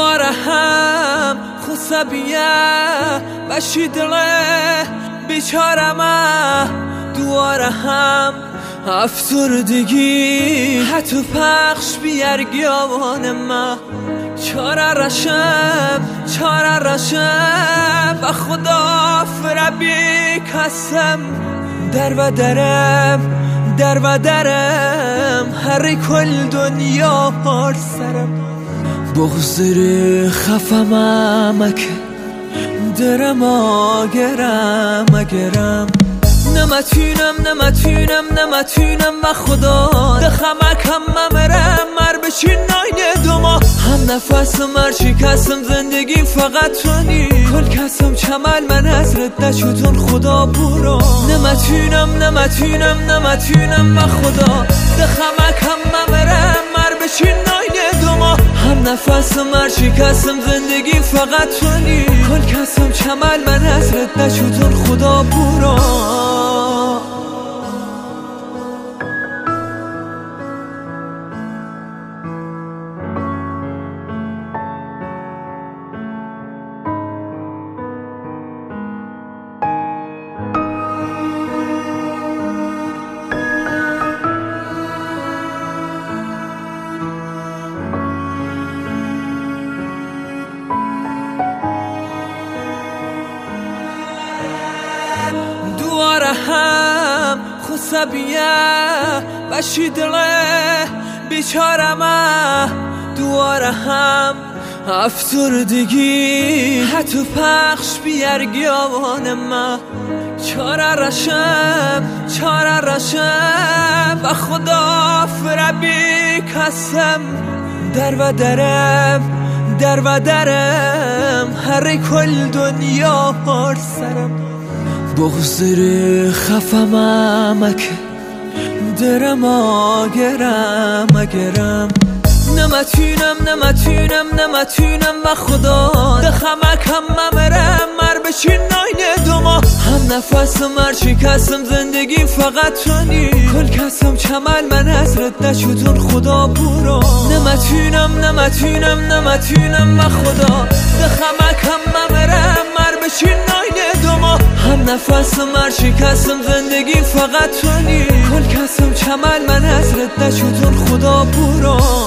دوباره هم خسبیه بشی دله بیچارمه دوباره هم افسردگی حتی پخش بیارگی آوانمه چاره رشم و خدا فربی کسم در و درم هر کل دنیا هر سرم بغزر خفم امک درم اگرم نمتونم و خدا دخمکم ممرم مر بشین ناینه دوما هم نفس مر شکستم زندگی فقط تونی کل کسم چمل من حضرت نشدون خدا برو نمتونم و خدا دخمکم ممرم مر بشین ناینه دوما هم نفس مر شکستم زندگی فقط تونی کل کسم چمل من حضرت نشدون خدا برو دوباره هم خسبیه بشی دله بیچارمه دوباره هم افسردگی حتی پخش بیارگی آوانمه چاره رشم و خدا فربی کسم در و درم هر کل دنیا هر سرم بغزر خفم امک درم اگرم نمتونم و خدا دخمکم ممرم مر بشین ناینه دوما هم نفس مر شکستم زندگی فقط تونی کل کسم چمل من حضرت نشدون خدا برو نمتونم و خدا دخمکم ممرم مر بشین ناینه دوما هم نفس مر شکستم زندگی فقط تونی کل کسم چمل من حضرت نشدون خدا برو